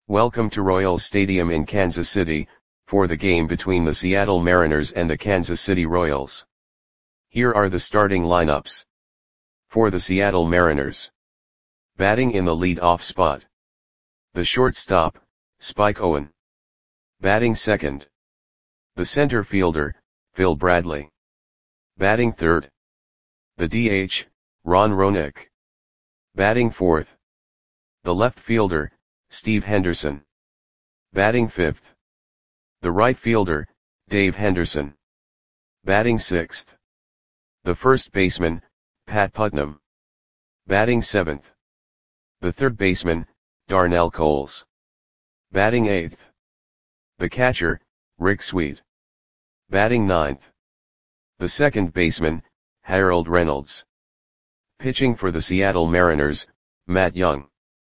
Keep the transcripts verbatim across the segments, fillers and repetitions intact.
Welcome to Royals Stadium in Kansas City, for the game between the Seattle Mariners and the Kansas City Royals. Here are the starting lineups. For the Seattle Mariners. Batting in the lead-off spot. The shortstop, Spike Owen. Batting second. The center fielder, Phil Bradley. Batting third. The D H, Ron Roenicke. Batting fourth. The left fielder, Steve Henderson. Batting fifth. The right fielder, Dave Henderson. Batting sixth. The first baseman, Pat Putnam. Batting seventh. The third baseman, Darnell Coles. Batting eighth. The catcher, Rick Sweet. Batting ninth. The second baseman, Harold Reynolds. Pitching for the Seattle Mariners, Matt Young.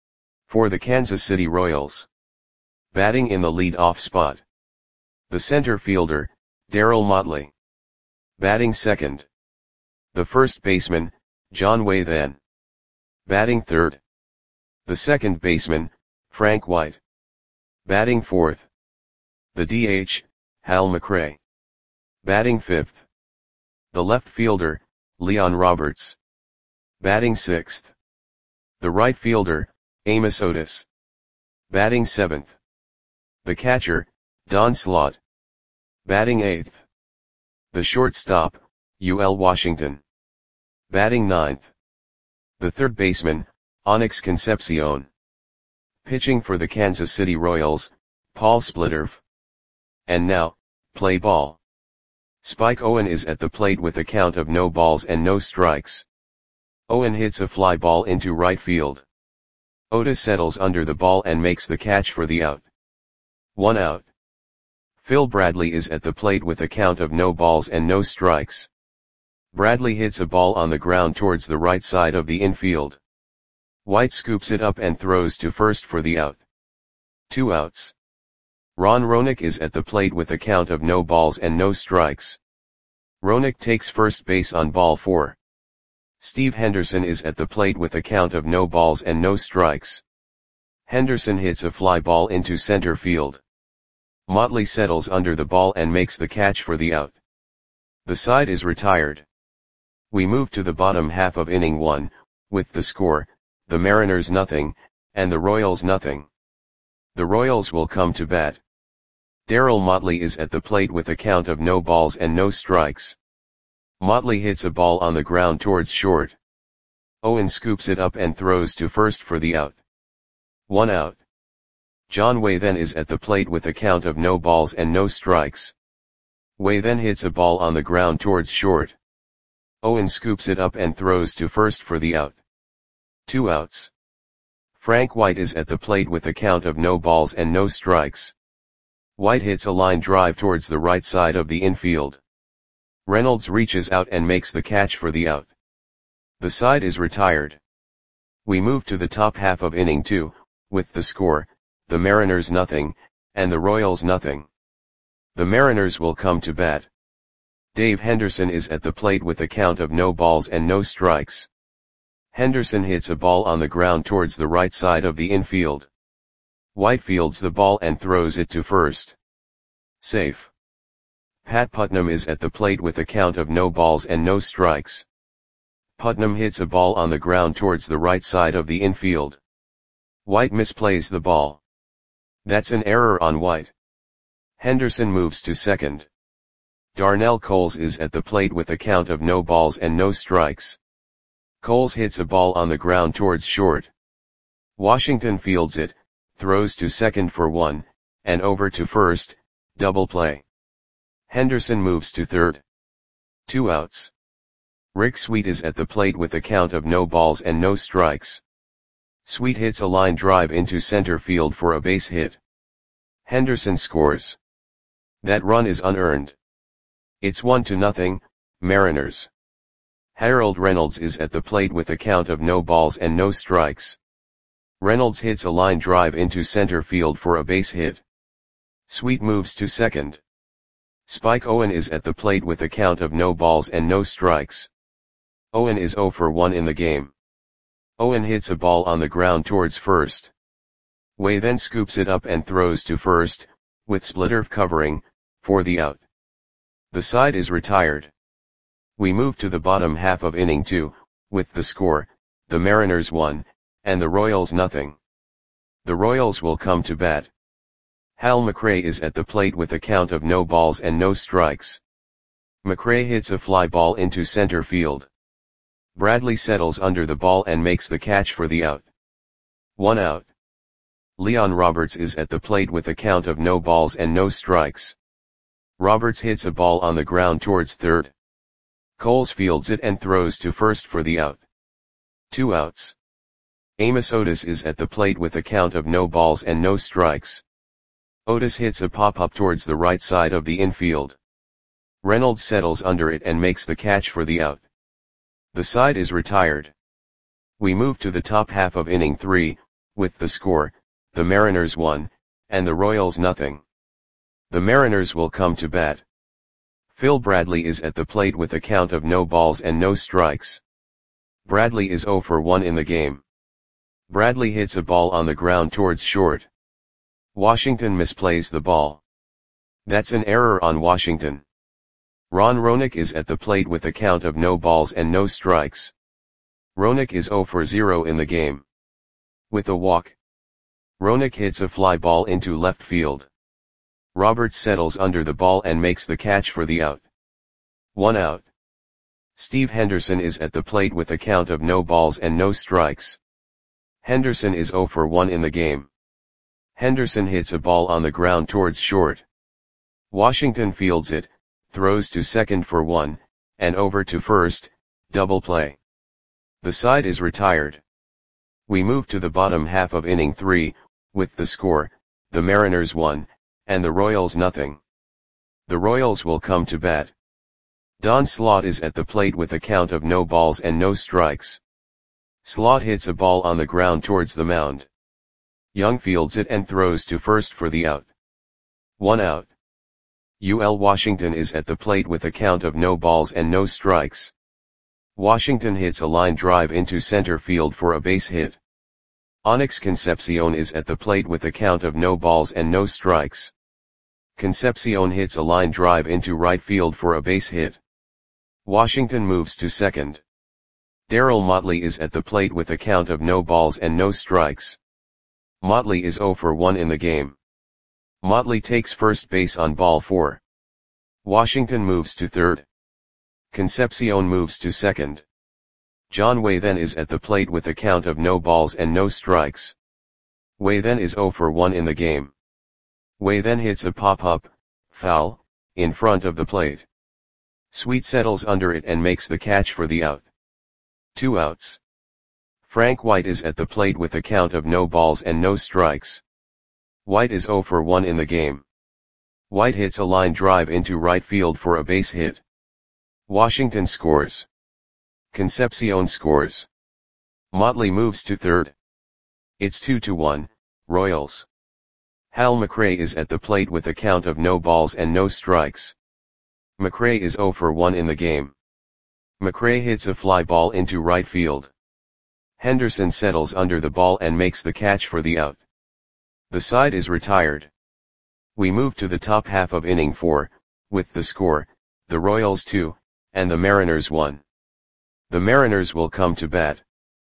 For the Kansas City Royals. Batting in the lead-off spot. The center fielder, Darryl Motley. Batting second. The first baseman, John Wathan. Batting third. The second baseman, Frank White. Batting fourth. The D H, Hal McRae. Batting fifth. The left fielder, Leon Roberts. Batting sixth. The right fielder, Amos Otis. Batting seventh. The catcher, Don Slaught. Batting eighth. The shortstop, U L Washington. Batting ninth. The third baseman, Onyx Concepcion. Pitching for the Kansas City Royals, Paul Splitterf. And now, play ball. Spike Owen is at the plate with a count of no balls and no strikes. Owen hits a fly ball into right field. Otis settles under the ball and makes the catch for the out. One out. Phil Bradley is at the plate with a count of no balls and no strikes. Bradley hits a ball on the ground towards the right side of the infield. White scoops it up and throws to first for the out. Two outs. Ron Roenicke is at the plate with a count of no balls and no strikes. Roenicke takes first base on ball four. Steve Henderson is at the plate with a count of no balls and no strikes. Henderson hits a fly ball into center field. Motley settles under the ball and makes the catch for the out. The side is retired. We move to the bottom half of inning one, with the score, the Mariners nothing, and the Royals nothing. The Royals will come to bat. Darryl Motley is at the plate with a count of no balls and no strikes. Motley hits a ball on the ground towards short. Owen scoops it up and throws to first for the out. One out. John Wathan is at the plate with a count of no balls and no strikes. Wathan hits a ball on the ground towards short. Owen scoops it up and throws to first for the out. Two outs. Frank White is at the plate with a count of no balls and no strikes. White hits a line drive towards the right side of the infield. Reynolds reaches out and makes the catch for the out. The side is retired. We move to the top half of inning two, with the score, the Mariners nothing, and the Royals nothing. The Mariners will come to bat. Dave Henderson is at the plate with a count of no balls and no strikes. Henderson hits a ball on the ground towards the right side of the infield. White fields the ball and throws it to first. Safe. Pat Putnam is at the plate with a count of no balls and no strikes. Putnam hits a ball on the ground towards the right side of the infield. White misplays the ball. That's an error on White. Henderson moves to second. Darnell Coles is at the plate with a count of no balls and no strikes. Coles hits a ball on the ground towards short. Washington fields it, throws to second for one, and over to first, double play. Henderson moves to third. Two outs. Rick Sweet is at the plate with a count of no balls and no strikes. Sweet hits a line drive into center field for a base hit. Henderson scores. That run is unearned. It's one to nothing, Mariners. Harold Reynolds is at the plate with a count of no balls and no strikes. Reynolds hits a line drive into center field for a base hit. Sweet moves to second. Spike Owen is at the plate with a count of no balls and no strikes. Owen is zero for one in the game. Owen hits a ball on the ground towards first. Way then scoops it up and throws to first, with Splitter covering, for the out. The side is retired. We move to the bottom half of inning two, with the score, the Mariners one, and the Royals nothing. The Royals will come to bat. Hal McRae is at the plate with a count of no balls and no strikes. McRae hits a fly ball into center field. Bradley settles under the ball and makes the catch for the out. One out. Leon Roberts is at the plate with a count of no balls and no strikes. Roberts hits a ball on the ground towards third. Coles fields it and throws to first for the out. Two outs. Amos Otis is at the plate with a count of no balls and no strikes. Otis hits a pop-up towards the right side of the infield. Reynolds settles under it and makes the catch for the out. The side is retired. We move to the top half of inning three, with the score, the Mariners one, and the Royals nothing. The Mariners will come to bat. Phil Bradley is at the plate with a count of no balls and no strikes. Bradley is oh for one in the game. Bradley hits a ball on the ground towards short. Washington misplays the ball. That's an error on Washington. Ron Roenick is at the plate with a count of no balls and no strikes. Roenick is oh for zero in the game. With a walk. Roenick hits a fly ball into left field. Roberts settles under the ball and makes the catch for the out. One out. Steve Henderson is at the plate with a count of no balls and no strikes. Henderson is oh for one in the game. Henderson hits a ball on the ground towards short. Washington fields it, throws to second for one, and over to first, double play. The side is retired. We move to the bottom half of inning three, with the score, the Mariners one, and the Royals nothing. The Royals will come to bat. Don Slaught is at the plate with a count of no balls and no strikes. Slaught hits a ball on the ground towards the mound. Young fields it and throws to first for the out. One out. U L Washington is at the plate with a count of no balls and no strikes. Washington hits a line drive into center field for a base hit. Onyx Concepcion is at the plate with a count of no balls and no strikes. Concepcion hits a line drive into right field for a base hit. Washington moves to second. Darryl Motley is at the plate with a count of no balls and no strikes. Motley is oh for one in the game. Motley takes first base on ball four. Washington moves to third. Concepcion moves to second. John Way then is at the plate with a count of no balls and no strikes. Way then is oh for one in the game. Way then hits a pop-up, foul, in front of the plate. Sweet settles under it and makes the catch for the out. Two outs. Frank White is at the plate with a count of no balls and no strikes. White is oh for one in the game. White hits a line drive into right field for a base hit. Washington scores. Concepcion scores. Motley moves to third. It's two to one, Royals. Hal McRae is at the plate with a count of no balls and no strikes. McRae is oh for one in the game. McRae hits a fly ball into right field. Henderson settles under the ball and makes the catch for the out. The side is retired. We move to the top half of inning four, with the score, the Royals two, and the Mariners one. The Mariners will come to bat.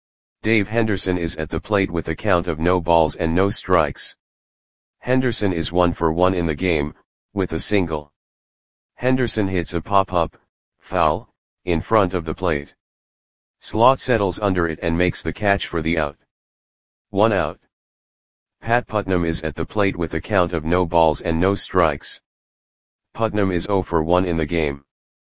Dave Henderson is at the plate with a count of no balls and no strikes. Henderson is one for one in the game, with a single. Henderson hits a pop-up, foul, in front of the plate. Slaught settles under it and makes the catch for the out. One out. Pat Putnam is at the plate with a count of no balls and no strikes. Putnam is oh for one in the game.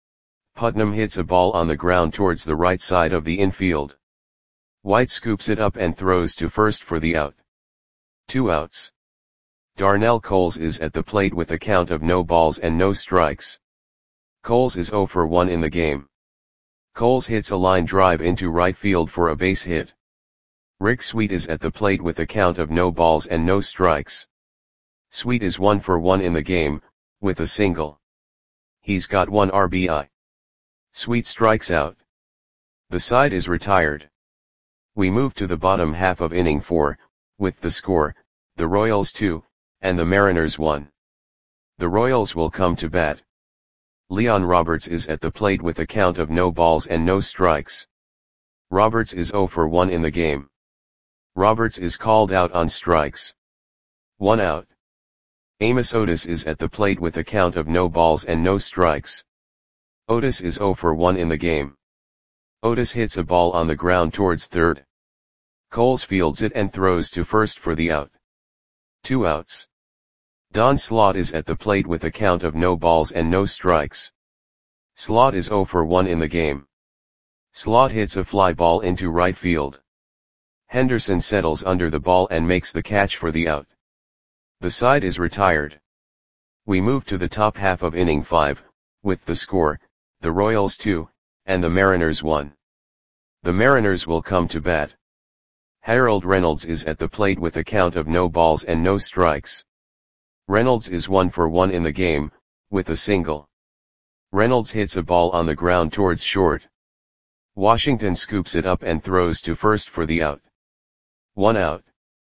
Putnam hits a ball on the ground towards the right side of the infield. White scoops it up and throws to first for the out. Two outs. Darnell Coles is at the plate with a count of no balls and no strikes. Coles is oh for one in the game. Coles hits a line drive into right field for a base hit. Rick Sweet is at the plate with a count of no balls and no strikes. Sweet is one for one in the game, with a single. He's got one R B I. Sweet strikes out. The side is retired. We move to the bottom half of inning four, with the score, the Royals two, and the Mariners one. The Royals will come to bat. Leon Roberts is at the plate with a count of no balls and no strikes. Roberts is zero for one in the game. Roberts is called out on strikes. One out. Amos Otis is at the plate with a count of no balls and no strikes. Otis is zero for one in the game. Otis hits a ball on the ground towards third. Coles fields it and throws to first for the out. Two outs. Don Slaught is at the plate with a count of no balls and no strikes. Slaught is zero for one in the game. Slaught hits a fly ball into right field. Henderson settles under the ball and makes the catch for the out. The side is retired. We move to the top half of inning five, with the score, the Royals two, and the Mariners one. The Mariners will come to bat. Harold Reynolds is at the plate with a count of no balls and no strikes. Reynolds is one for one in the game, with a single. Reynolds hits a ball on the ground towards short. Washington scoops it up and throws to first for the out. One out.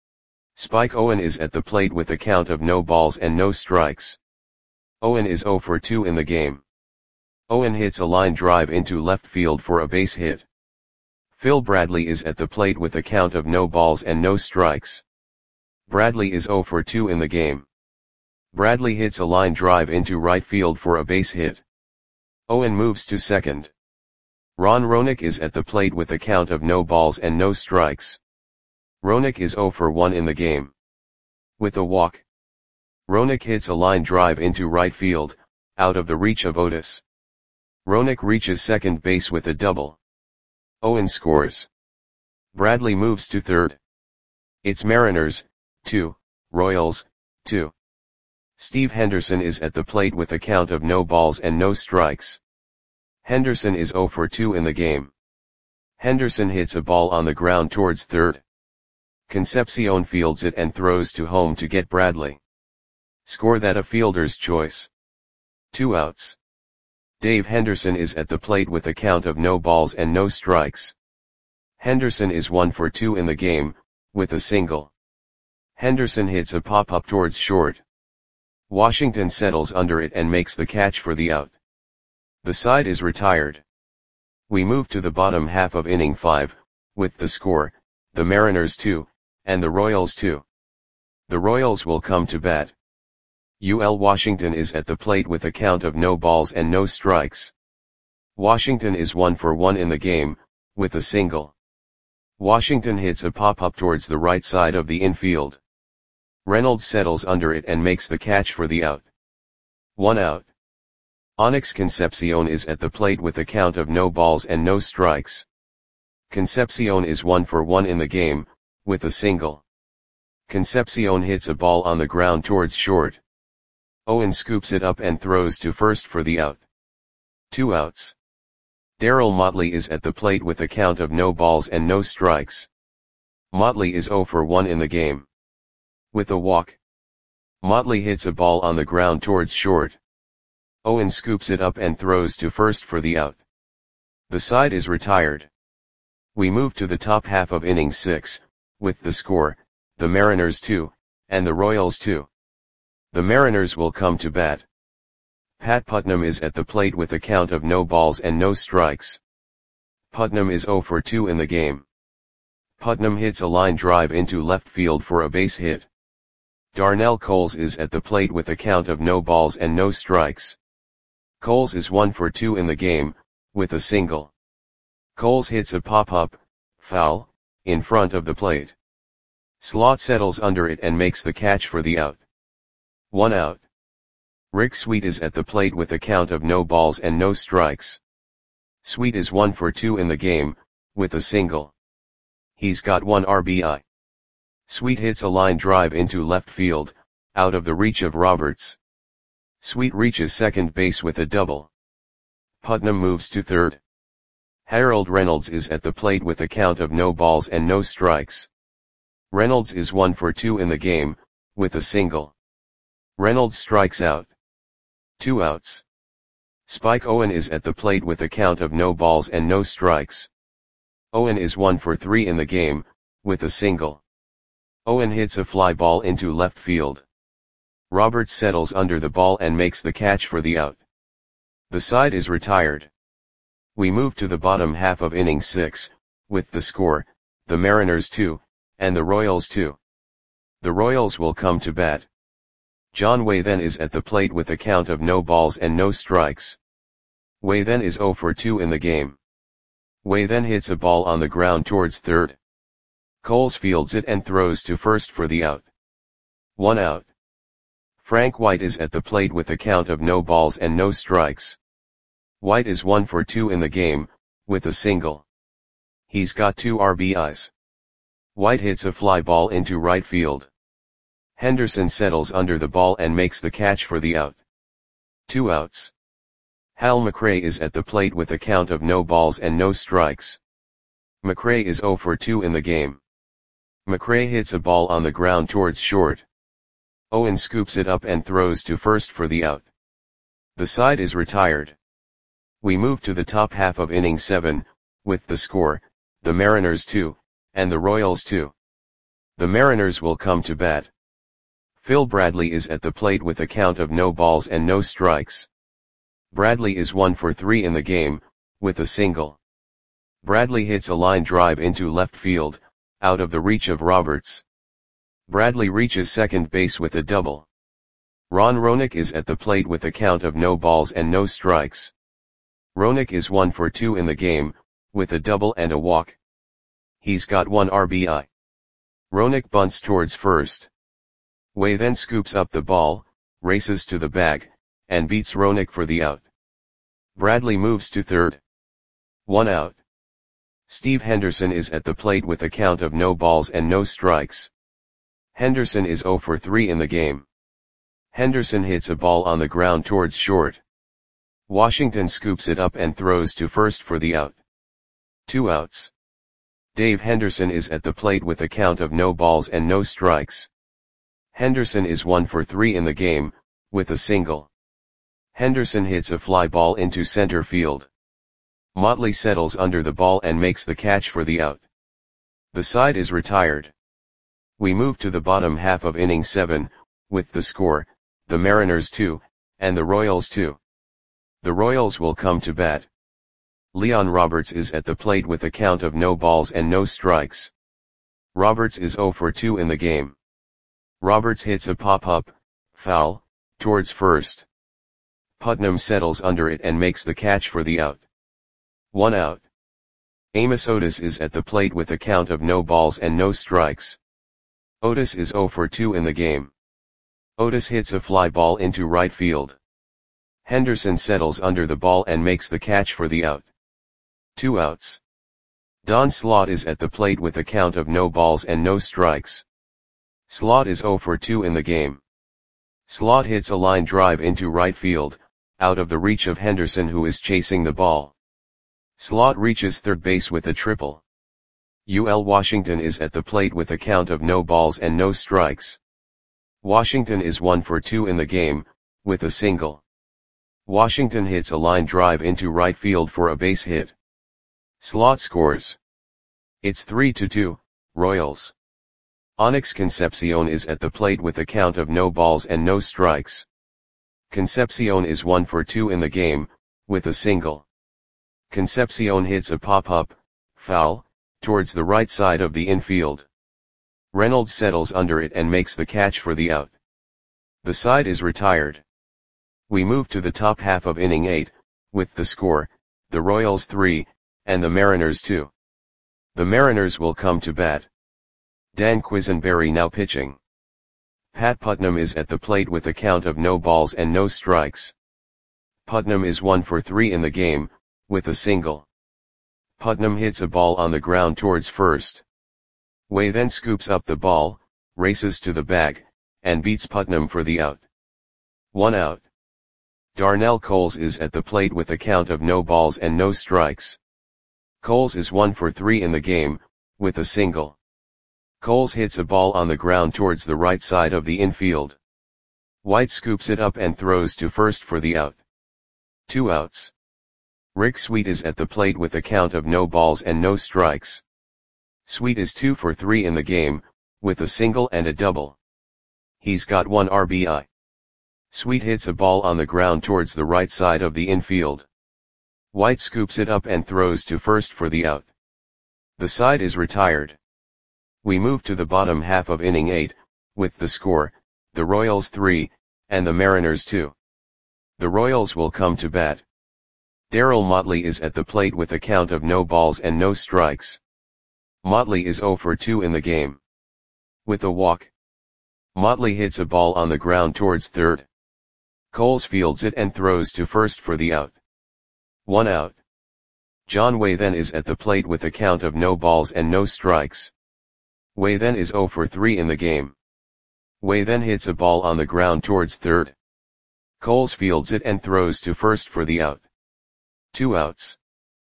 Spike Owen is at the plate with a count of no balls and no strikes. Owen is zero for two in the game. Owen hits a line drive into left field for a base hit. Phil Bradley is at the plate with a count of no balls and no strikes. Bradley is zero for two in the game. Bradley hits a line drive into right field for a base hit. Owen moves to second. Ron Roenick is at the plate with a count of no balls and no strikes. Roenick is zero for one in the game. With a walk. Roenick hits a line drive into right field, out of the reach of Otis. Roenick reaches second base with a double. Owen scores. Bradley moves to third. It's Mariners, two, Royals, two. Steve Henderson is at the plate with a count of no balls and no strikes. Henderson is zero for two in the game. Henderson hits a ball on the ground towards third. Concepcion fields it and throws to home to get Bradley. Score that a fielder's choice. Two outs. Dave Henderson is at the plate with a count of no balls and no strikes. Henderson is one for two in the game, with a single. Henderson hits a pop-up towards short. Washington settles under it and makes the catch for the out. The side is retired. We move to the bottom half of inning five, with the score, the Mariners two, and the Royals two. The Royals will come to bat. U L Washington is at the plate with a count of no balls and no strikes. Washington is one for one in the game, with a single. Washington hits a pop-up towards the right side of the infield. Reynolds settles under it and makes the catch for the out. One out. Onyx Concepcion is at the plate with a count of no balls and no strikes. Concepcion is one for one in the game, with a single. Concepcion hits a ball on the ground towards short. Owen scoops it up and throws to first for the out. Two outs. Darryl Motley is at the plate with a count of no balls and no strikes. Motley is zero for one in the game. With a walk. Motley hits a ball on the ground towards short. Owen scoops it up and throws to first for the out. The side is retired. We move to the top half of inning six, with the score, the Mariners two, and the Royals two. The Mariners will come to bat. Pat Putnam is at the plate with a count of no balls and no strikes. Putnam is zero for two in the game. Putnam hits a line drive into left field for a base hit. Darnell Coles is at the plate with a count of no balls and no strikes. Coles is one for two in the game, with a single. Coles hits a pop-up, foul, in front of the plate. Slaught settles under it and makes the catch for the out. One out. Rick Sweet is at the plate with a count of no balls and no strikes. Sweet is one for two in the game, with a single. He's got one R B I. Sweet hits a line drive into left field, out of the reach of Roberts. Sweet reaches second base with a double. Putnam moves to third. Harold Reynolds is at the plate with a count of no balls and no strikes. Reynolds is one for two in the game, with a single. Reynolds strikes out. Two outs. Spike Owen is at the plate with a count of no balls and no strikes. Owen is one for three in the game, with a single. Owen hits a fly ball into left field. Roberts settles under the ball and makes the catch for the out. The side is retired. We move to the bottom half of inning six, with the score, the Mariners two, and the Royals two. The Royals will come to bat. John Way then is at the plate with a count of no balls and no strikes. Way then is oh for two in the game. Way then hits a ball on the ground towards third. Coles fields it and throws to first for the out. One out. Frank White is at the plate with a count of no balls and no strikes. White is one for two in the game, with a single. He's got two R B Is. White hits a fly ball into right field. Henderson settles under the ball and makes the catch for the out. Two outs. Hal McRae is at the plate with a count of no balls and no strikes. McRae is oh for two in the game. McRae hits a ball on the ground towards short. Owen scoops it up and throws to first for the out. The side is retired. We move to the top half of inning seven, with the score, the Mariners two, and the Royals two. The Mariners will come to bat. Phil Bradley is at the plate with a count of no balls and no strikes. Bradley is one for three in the game, with a single. Bradley hits a line drive into left field, out of the reach of Roberts. Bradley reaches second base with a double. Ron Roenick is at the plate with a count of no balls and no strikes. Roenick is one for two in the game, with a double and a walk. He's got one R B I. Roenick bunts towards first. Way then scoops up the ball, races to the bag, and beats Roenick for the out. Bradley moves to third. One out. Steve Henderson is at the plate with a count of no balls and no strikes. Henderson is oh for three in the game. Henderson hits a ball on the ground towards short. Washington scoops it up and throws to first for the out. Two outs. Dave Henderson is at the plate with a count of no balls and no strikes. Henderson is one for three in the game, with a single. Henderson hits a fly ball into center field. Motley settles under the ball and makes the catch for the out. The side is retired. We move to the bottom half of inning seven, with the score, the Mariners two, and the Royals two. The Royals will come to bat. Leon Roberts is at the plate with a count of no balls and no strikes. Roberts is oh for two in the game. Roberts hits a pop-up, foul, towards first. Putnam settles under it and makes the catch for the out. One out. Amos Otis is at the plate with a count of no balls and no strikes. Otis is oh for two in the game. Otis hits a fly ball into right field. Henderson settles under the ball and makes the catch for the out. Two outs. Don Slaught is at the plate with a count of no balls and no strikes. Slaught is oh for two in the game. Slaught hits a line drive into right field, out of the reach of Henderson who is chasing the ball. Slaught reaches third base with a triple. U L Washington is at the plate with a count of no balls and no strikes. Washington is one for two in the game, with a single. Washington hits a line drive into right field for a base hit. Slaught scores. It's three to two, Royals. Onyx Concepcion is at the plate with a count of no balls and no strikes. Concepcion is one for two in the game, with a single. Concepcion hits a pop-up, foul, towards the right side of the infield. Reynolds settles under it and makes the catch for the out. The side is retired. We move to the top half of inning eight, with the score, the Royals three, and the Mariners two. The Mariners will come to bat. Dan Quisenberry now pitching. Pat Putnam is at the plate with a count of no balls and no strikes. Putnam is one for three in the game, with a single. Putnam hits a ball on the ground towards first. Way then scoops up the ball, races to the bag, and beats Putnam for the out. One out. Darnell Coles is at the plate with a count of no balls and no strikes. Coles is one for three in the game, with a single. Coles hits a ball on the ground towards the right side of the infield. White scoops it up and throws to first for the out. Two outs. Rick Sweet is at the plate with a count of no balls and no strikes. Sweet is two for three in the game, with a single and a double. He's got one R B I. Sweet hits a ball on the ground towards the right side of the infield. White scoops it up and throws to first for the out. The side is retired. We move to the bottom half of inning eight, with the score, the Royals three, and the Mariners two. The Royals will come to bat. Darryl Motley is at the plate with a count of no balls and no strikes. Motley is oh for two in the game. With a walk. Motley hits a ball on the ground towards third. Coles fields it and throws to first for the out. One out. John Way then is at the plate with a count of no balls and no strikes. Way then is oh for three in the game. Way then hits a ball on the ground towards third. Coles fields it and throws to first for the out. Two outs.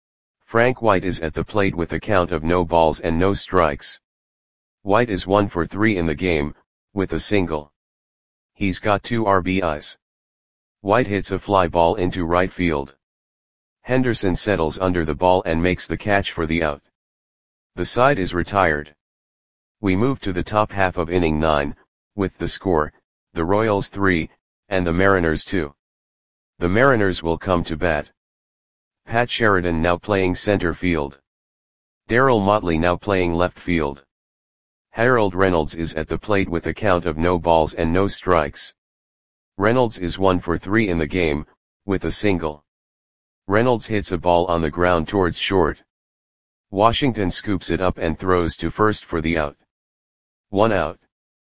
Frank White is at the plate with a count of no balls and no strikes. White is one for three in the game, with a single. He's got two R B Is. White hits a fly ball into right field. Henderson settles under the ball and makes the catch for the out. The side is retired. We move to the top half of inning nine, with the score, the Royals three, and the Mariners two. The Mariners will come to bat. Pat Sheridan now playing center field. Darryl Motley now playing left field. Harold Reynolds is at the plate with a count of no balls and no strikes. Reynolds is one for three in the game, with a single. Reynolds hits a ball on the ground towards short. Washington scoops it up and throws to first for the out. One out.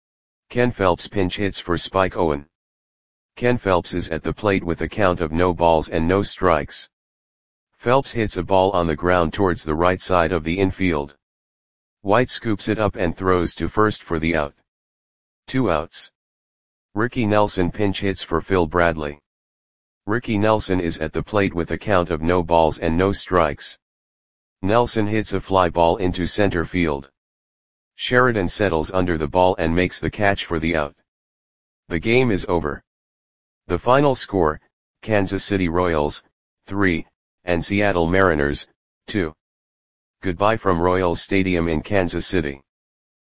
Ken Phelps pinch hits for Spike Owen. Ken Phelps is at the plate with a count of no balls and no strikes. Phelps hits a ball on the ground towards the right side of the infield. White scoops it up and throws to first for the out. Two outs. Ricky Nelson pinch hits for Phil Bradley. Ricky Nelson is at the plate with a count of no balls and no strikes. Nelson hits a fly ball into center field. Sheridan settles under the ball and makes the catch for the out. The game is over. The final score, Kansas City Royals, three, and Seattle Mariners, two. Goodbye from Royals Stadium in Kansas City.